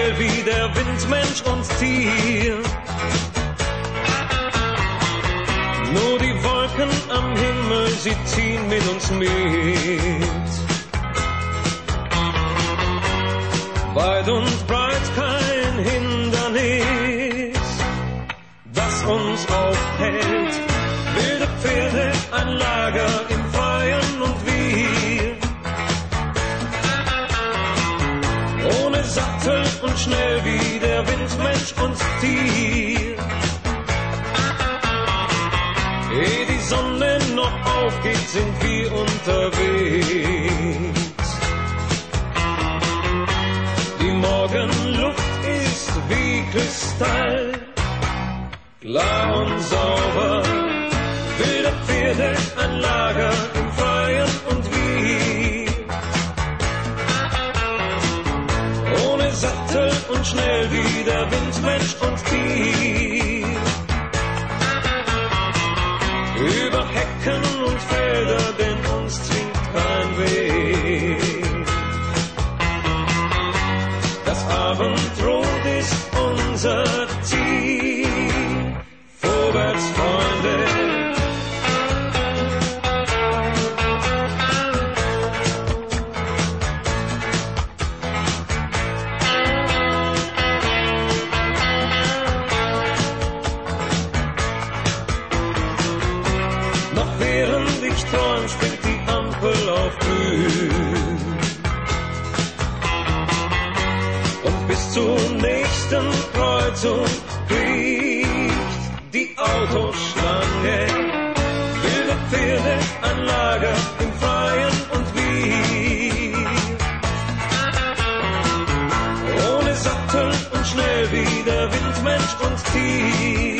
schnell wie der Wind, Mensch und Tier. Nur die Wolken am Himmel, sie ziehen mit uns mit. Weit und breit kein Hindernis, das uns aufhält. Wilde Pferde, ein Lager im Freien und wir. Ohne Sattel und schnell wie der Wind, Mensch und Tier. Ehe die Sonne noch aufgeht, sind wir unterwegs. Die Morgenluft ist wie Kristall, klar und sauber. Wilde Pferde, ein Lager im Freien und wir. Ohne Sattel und schnell wie der Wind, Mensch und Tier. Über Hecken und Felder, denn uns zwingt kein Weg. Das Abendrot ist unser Ziel. Vorwärts, Freunde. Träum springt die Ampel auf grün. Und bis zur nächsten Kreuzung kriecht die Autoschlange. Wilde Pferde, ein Lager im Freien und wir. Ohne Sattel und schnell wie der Wind, Mensch und Tier.